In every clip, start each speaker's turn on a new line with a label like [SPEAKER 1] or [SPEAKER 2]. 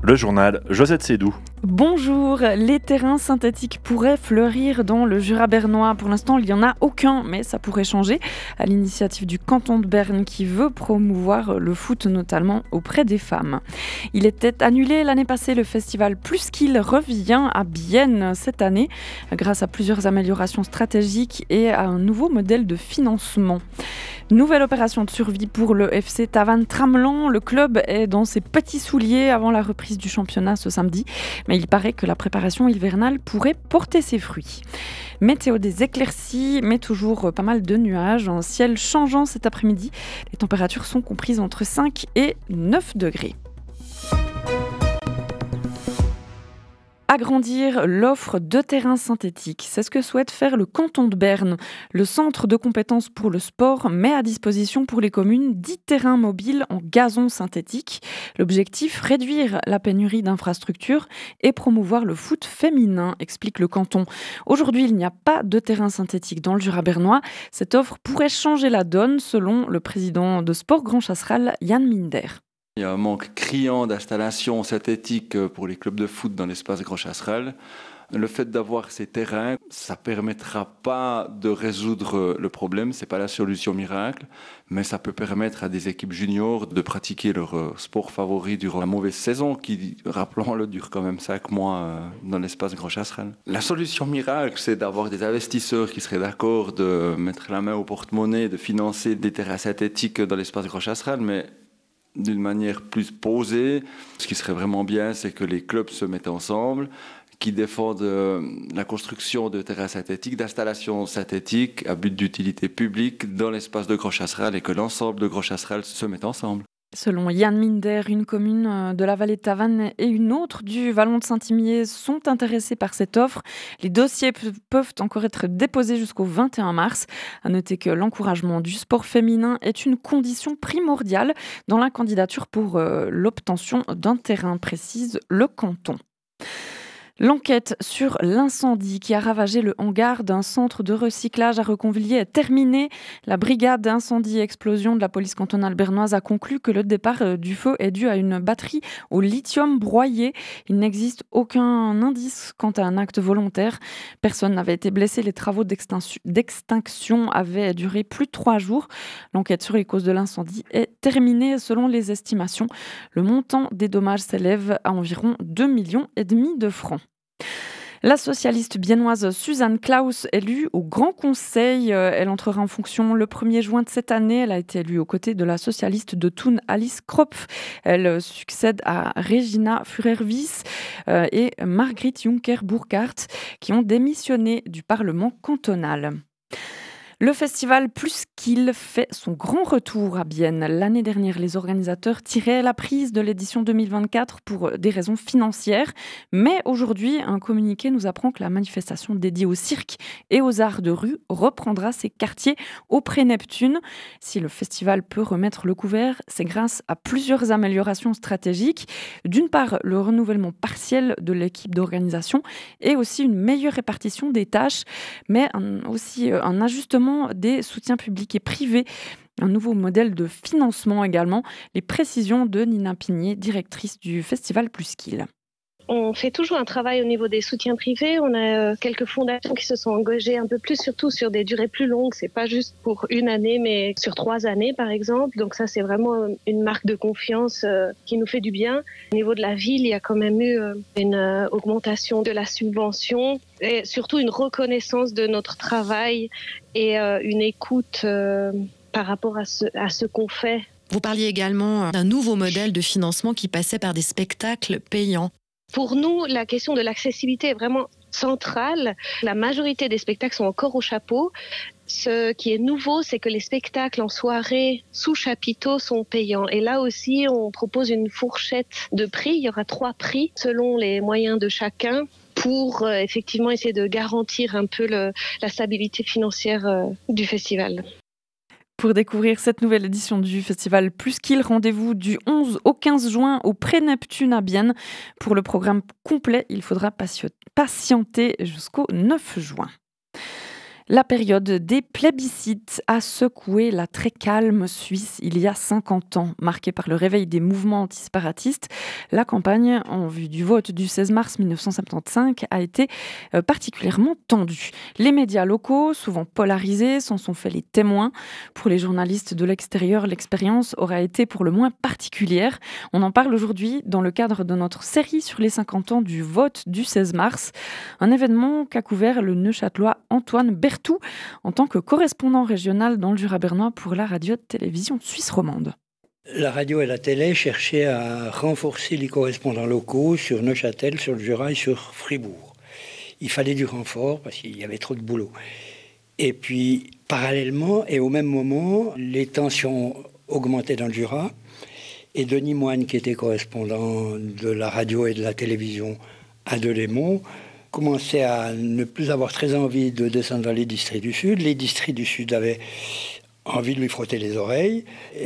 [SPEAKER 1] Le journal Josette Sédou.
[SPEAKER 2] Bonjour, les terrains synthétiques pourraient fleurir dans le Jura bernois. Pour l'instant, il n'y en a aucun, mais ça pourrait changer à l'initiative du canton de Berne qui veut promouvoir le foot, notamment auprès des femmes. Il était annulé l'année passée, le festival Plus qu'il revient à Bienne cette année, grâce à plusieurs améliorations stratégiques et à un nouveau modèle de financement. Nouvelle opération de survie pour le FC Tavannes Tramelan. Le club est dans ses petits souliers avant la reprise du championnat ce samedi. Mais il paraît que la préparation hivernale pourrait porter ses fruits. Météo, des éclaircies, mais toujours pas mal de nuages. Un ciel changeant cet après-midi. Les températures sont comprises entre 5 et 9 degrés. Agrandir l'offre de terrains synthétiques, c'est ce que souhaite faire le canton de Berne. Le centre de compétences pour le sport met à disposition pour les communes 10 terrains mobiles en gazon synthétique. L'objectif, réduire la pénurie d'infrastructures et promouvoir le foot féminin, explique le canton. Aujourd'hui, il n'y a pas de terrain synthétique dans le Jura bernois. Cette offre pourrait changer la donne, selon le président de Sport Grand Chasseral, Yann Minder.
[SPEAKER 3] Il y a un manque criant d'installations synthétiques pour les clubs de foot dans l'espace Grand Chasseral. Le fait d'avoir ces terrains, ça ne permettra pas de résoudre le problème, ce n'est pas la solution miracle, mais ça peut permettre à des équipes juniors de pratiquer leur sport favori durant la mauvaise saison, qui, rappelons-le, dure quand même 5 mois dans l'espace Grand Chasseral. La solution miracle, c'est d'avoir des investisseurs qui seraient d'accord de mettre la main au porte-monnaie, de financer des terrains synthétiques dans l'espace Grand Chasseral, mais d'une manière plus posée. Ce qui serait vraiment bien, c'est que les clubs se mettent ensemble, qui défendent la construction de terrains synthétiques, d'installations synthétiques à but d'utilité publique dans l'espace de Grand Chasseral et que l'ensemble de Grand Chasseral se mette ensemble.
[SPEAKER 2] Selon Yann Minder, une commune de la vallée de Tavannes et une autre du Vallon de Saint-Imier sont intéressées par cette offre. Les dossiers peuvent encore être déposés jusqu'au 21 mars. À noter que l'encouragement du sport féminin est une condition primordiale dans la candidature pour l'obtention d'un terrain, précise le canton. L'enquête sur l'incendie qui a ravagé le hangar d'un centre de recyclage à Reconvilliers est terminée. La brigade incendie et explosion de la police cantonale bernoise a conclu que le départ du feu est dû à une batterie au lithium broyé. Il n'existe aucun indice quant à un acte volontaire. Personne n'avait été blessé. Les travaux d'extinction avaient duré plus de 3 jours. L'enquête sur les causes de l'incendie est terminée selon les estimations. Le montant des dommages s'élève à environ 2,5 millions de francs. La socialiste biennoise Suzanne Klaus, élue au Grand Conseil, elle entrera en fonction le 1er juin de cette année. Elle a été élue aux côtés de la socialiste de Thun, Alice Kropf. Elle succède à Regina Führer-Wyss et Margrit Juncker-Burkhardt qui ont démissionné du Parlement cantonal. Le festival Plus qu'il fait son grand retour à Bienne. L'année dernière, les organisateurs tiraient la prise de l'édition 2024 pour des raisons financières. Mais aujourd'hui, un communiqué nous apprend que la manifestation dédiée au cirque et aux arts de rue reprendra ses quartiers au Pré-Neptune. Si le festival peut remettre le couvert, c'est grâce à plusieurs améliorations stratégiques. D'une part, le renouvellement partiel de l'équipe d'organisation et aussi une meilleure répartition des tâches, mais aussi un ajustement des soutiens publics et privés, un nouveau modèle de financement également. Les précisions de Nina Pigné, directrice du festival Plus qu'il.
[SPEAKER 4] On fait toujours un travail au niveau des soutiens privés. On a quelques fondations qui se sont engagées un peu plus, surtout sur des durées plus longues. C'est pas juste pour une année, mais sur 3 années, par exemple. Donc ça, c'est vraiment une marque de confiance qui nous fait du bien. Au niveau de la ville, il y a quand même eu une augmentation de la subvention et surtout une reconnaissance de notre travail et une écoute par rapport à ce qu'on fait.
[SPEAKER 5] Vous parliez également d'un nouveau modèle de financement qui passait par des spectacles payants.
[SPEAKER 4] Pour nous, la question de l'accessibilité est vraiment centrale. La majorité des spectacles sont encore au chapeau. Ce qui est nouveau, c'est que les spectacles en soirée sous chapiteau sont payants. Et là aussi, on propose une fourchette de prix. Il y aura 3 prix selon les moyens de chacun pour effectivement essayer de garantir un peu la stabilité financière du festival.
[SPEAKER 2] Pour découvrir cette nouvelle édition du festival Plus qu'il, rendez-vous du 11 au 15 juin au Pré-Neptune à Bienne. Pour le programme complet, il faudra patienter jusqu'au 9 juin. La période des plébiscites a secoué la très calme Suisse il y a 50 ans. Marquée par le réveil des mouvements antiséparatistes, la campagne en vue du vote du 16 mars 1975 a été particulièrement tendue. Les médias locaux, souvent polarisés, s'en sont fait les témoins. Pour les journalistes de l'extérieur, l'expérience aura été pour le moins particulière. On en parle aujourd'hui dans le cadre de notre série sur les 50 ans du vote du 16 mars. Un événement qu'a couvert le Neuchâtelois Antoine Berthoud en tant que correspondant régional dans le Jura bernois pour la radio-télévision suisse romande.
[SPEAKER 1] La radio et la télé cherchaient à renforcer les correspondants locaux sur Neuchâtel, sur le Jura et sur Fribourg. Il fallait du renfort parce qu'il y avait trop de boulot. Et puis, parallèlement et au même moment, les tensions augmentaient dans le Jura. Et Denis Moine, qui était correspondant de la radio et de la télévision à Delémont, commençait à ne plus avoir très envie de descendre dans les districts du Sud. Les districts du Sud avaient envie de lui frotter les oreilles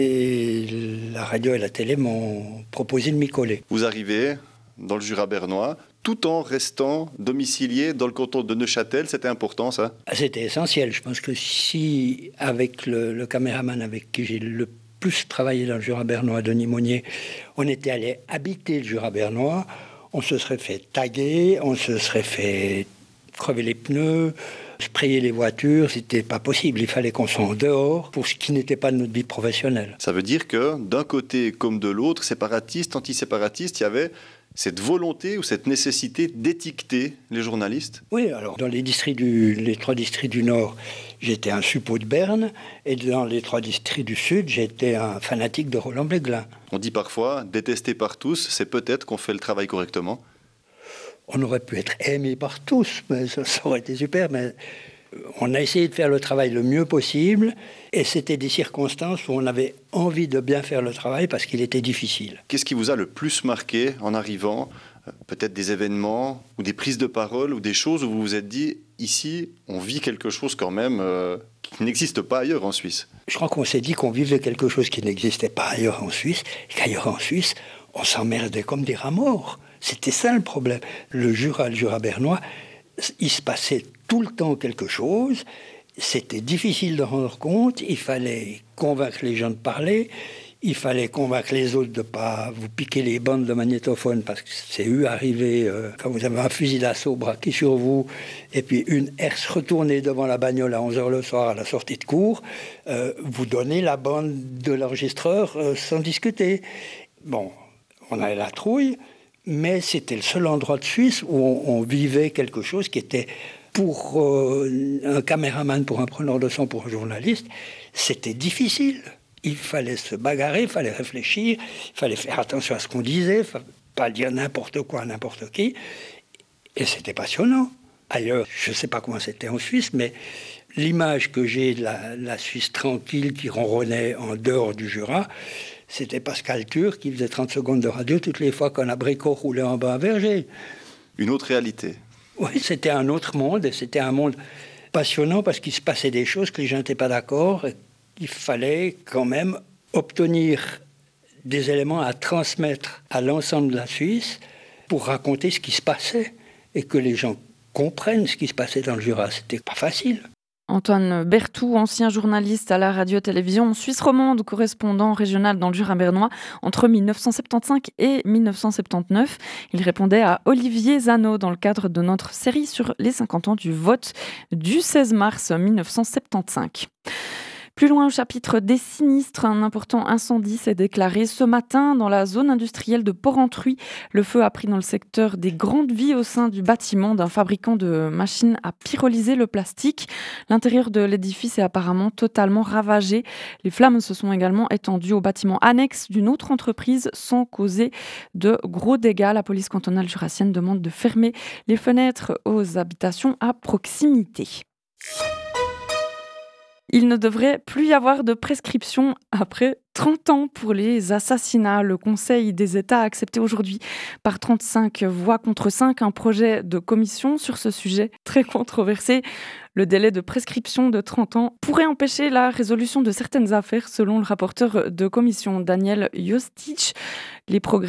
[SPEAKER 1] et la radio et la télé m'ont proposé de m'y coller.
[SPEAKER 6] Vous arrivez dans le Jura bernois tout en restant domicilié dans le canton de Neuchâtel, c'était important ça ?
[SPEAKER 1] C'était essentiel. Je pense que si, avec le caméraman avec qui j'ai le plus travaillé dans le Jura bernois, Denis Monnier, on était allé habiter le Jura bernois, on se serait fait taguer, on se serait fait crever les pneus, sprayer les voitures, c'était pas possible. Il fallait qu'on soit en dehors pour ce qui n'était pas de notre vie professionnelle.
[SPEAKER 6] Ça veut dire que d'un côté comme de l'autre, séparatiste, antiséparatistes, il y avait cette volonté ou cette nécessité d'étiqueter les journalistes ?
[SPEAKER 1] Oui, alors dans les 3 districts du Nord, j'étais un suppôt de Berne, et dans les 3 districts du Sud, j'étais un fanatique de Roland Bléglin.
[SPEAKER 6] On dit parfois, détesté par tous, c'est peut-être qu'on fait le travail correctement.
[SPEAKER 1] On aurait pu être aimé par tous, mais ça aurait été super, mais on a essayé de faire le travail le mieux possible, et c'était des circonstances où on avait envie de bien faire le travail parce qu'il était difficile.
[SPEAKER 6] Qu'est-ce qui vous a le plus marqué en arrivant ? Peut-être des événements ou des prises de parole ou des choses où vous vous êtes dit, ici, on vit quelque chose quand même qui n'existe pas ailleurs en Suisse.
[SPEAKER 1] Je crois qu'on s'est dit qu'on vivait quelque chose qui n'existait pas ailleurs en Suisse, et qu'ailleurs en Suisse, on s'emmerdait comme des rats morts. C'était ça le problème. Le Jura bernois, il se passait tout le temps quelque chose, c'était difficile de rendre compte, il fallait convaincre les gens de parler, il fallait convaincre les autres de ne pas vous piquer les bandes de magnétophone parce que c'est arrivé quand vous avez un fusil d'assaut braqué sur vous et puis une herse retournée devant la bagnole à 11h le soir à la sortie de cours, vous donnez la bande de l'enregistreur sans discuter. Bon, on avait la trouille, mais c'était le seul endroit de Suisse où on vivait quelque chose qui était pour un caméraman, pour un preneur de son, pour un journaliste, c'était difficile. Il fallait se bagarrer, il fallait réfléchir, il fallait faire attention à ce qu'on disait, il ne fallait pas dire n'importe quoi à n'importe qui. Et c'était passionnant. Ailleurs, je ne sais pas comment c'était en Suisse, mais l'image que j'ai de la Suisse tranquille qui ronronnait en dehors du Jura, c'était Pascal Tur qui faisait 30 secondes de radio toutes les fois qu'un abricot roulait en bas un verger.
[SPEAKER 6] Une autre réalité.
[SPEAKER 1] Oui, c'était un autre monde, et c'était un monde passionnant parce qu'il se passait des choses que les gens n'étaient pas d'accord, et qu'il fallait quand même obtenir des éléments à transmettre à l'ensemble de la Suisse pour raconter ce qui se passait, et que les gens comprennent ce qui se passait dans le Jura. C'était pas facile.
[SPEAKER 2] Antoine Berthoud, ancien journaliste à la radio-télévision suisse romande, correspondant régional dans le Jura bernois entre 1975 et 1979. Il répondait à Olivier Zano dans le cadre de notre série sur les 50 ans du vote du 16 mars 1975. Plus loin au chapitre des sinistres, un important incendie s'est déclaré ce matin dans la zone industrielle de Porrentruy. Le feu a pris dans le secteur des Grandes Vies au sein du bâtiment d'un fabricant de machines à pyrolyser le plastique. L'intérieur de l'édifice est apparemment totalement ravagé. Les flammes se sont également étendues au bâtiment annexe d'une autre entreprise sans causer de gros dégâts. La police cantonale jurassienne demande de fermer les fenêtres aux habitations à proximité. Il ne devrait plus y avoir de prescription après 30 ans pour les assassinats. Le Conseil des États a accepté aujourd'hui par 35 voix contre 5 un projet de commission sur ce sujet très controversé. Le délai de prescription de 30 ans pourrait empêcher la résolution de certaines affaires, selon le rapporteur de commission Daniel Jostic. Les progrès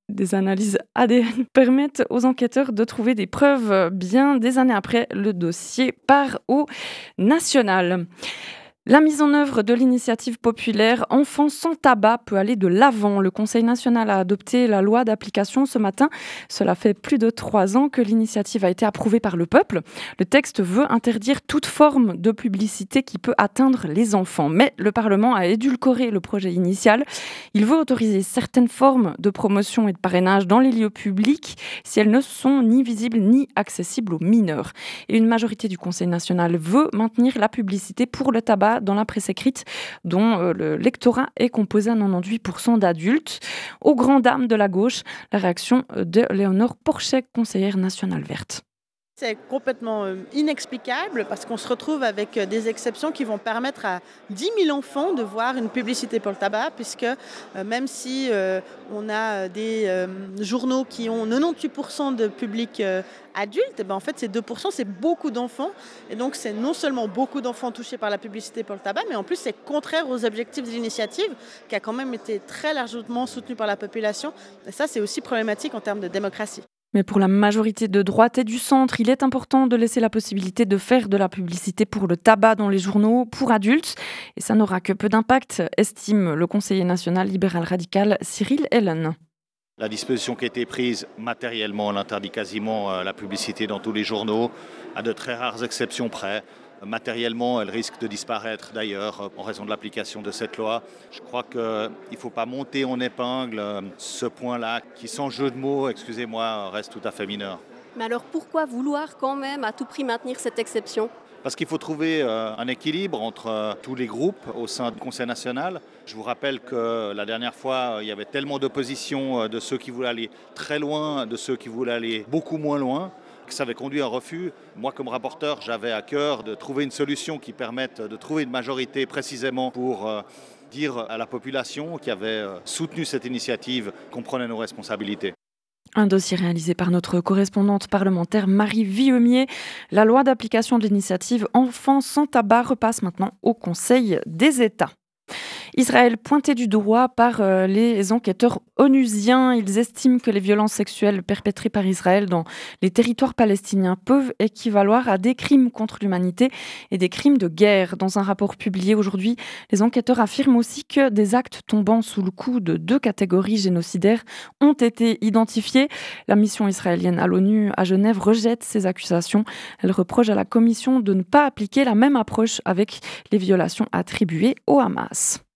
[SPEAKER 2] Des analyses ADN permettent aux enquêteurs de trouver des preuves bien des années après. Le dossier part au national. La mise en œuvre de l'initiative populaire Enfants sans tabac peut aller de l'avant. Le Conseil national a adopté la loi d'application ce matin. Cela fait plus de 3 ans que l'initiative a été approuvée par le peuple. Le texte veut interdire toute forme de publicité qui peut atteindre les enfants. Mais le Parlement a édulcoré le projet initial. Il veut autoriser certaines formes de promotion et de parrainage dans les lieux publics si elles ne sont ni visibles ni accessibles aux mineurs. Et une majorité du Conseil national veut maintenir la publicité pour le tabac dans la presse écrite, dont le lectorat est composé à 98% d'adultes. Aux grandes dames de la gauche, la réaction de Léonore Porchet, conseillère nationale verte.
[SPEAKER 7] C'est complètement inexplicable parce qu'on se retrouve avec des exceptions qui vont permettre à 10 000 enfants de voir une publicité pour le tabac, puisque même si on a des journaux qui ont 98% de public adulte, en fait ces 2% c'est beaucoup d'enfants, et donc c'est non seulement beaucoup d'enfants touchés par la publicité pour le tabac, mais en plus c'est contraire aux objectifs de l'initiative qui a quand même été très largement soutenue par la population, et ça c'est aussi problématique en termes de démocratie.
[SPEAKER 2] Mais pour la majorité de droite et du centre, il est important de laisser la possibilité de faire de la publicité pour le tabac dans les journaux pour adultes. Et ça n'aura que peu d'impact, estime le conseiller national libéral radical Cyril Ellen.
[SPEAKER 8] La disposition qui a été prise matériellement, elle interdit quasiment la publicité dans tous les journaux, à de très rares exceptions près. Matériellement, elle risque de disparaître d'ailleurs en raison de l'application de cette loi. Je crois qu'il ne faut pas monter en épingle ce point-là qui, sans jeu de mots, excusez-moi, reste tout à fait mineur.
[SPEAKER 9] Mais alors pourquoi vouloir quand même à tout prix maintenir cette exception ?
[SPEAKER 8] Parce qu'il faut trouver un équilibre entre tous les groupes au sein du Conseil national. Je vous rappelle que la dernière fois, il y avait tellement d'opposition de ceux qui voulaient aller très loin, de ceux qui voulaient aller beaucoup moins loin, que ça avait conduit à un refus. Moi, comme rapporteur, j'avais à cœur de trouver une solution qui permette de trouver une majorité précisément pour dire à la population qui avait soutenu cette initiative qu'on prenait nos responsabilités.
[SPEAKER 2] Un dossier réalisé par notre correspondante parlementaire Marie Villemier. La loi d'application de l'initiative Enfants sans tabac repasse maintenant au Conseil des États. Israël pointé du doigt par les enquêteurs onusiens. Ils estiment que les violences sexuelles perpétrées par Israël dans les territoires palestiniens peuvent équivaloir à des crimes contre l'humanité et des crimes de guerre. Dans un rapport publié aujourd'hui, les enquêteurs affirment aussi que des actes tombant sous le coup de 2 catégories génocidaires ont été identifiés. La mission israélienne à l'ONU à Genève rejette ces accusations. Elle reproche à la Commission de ne pas appliquer la même approche avec les violations attribuées au Hamas.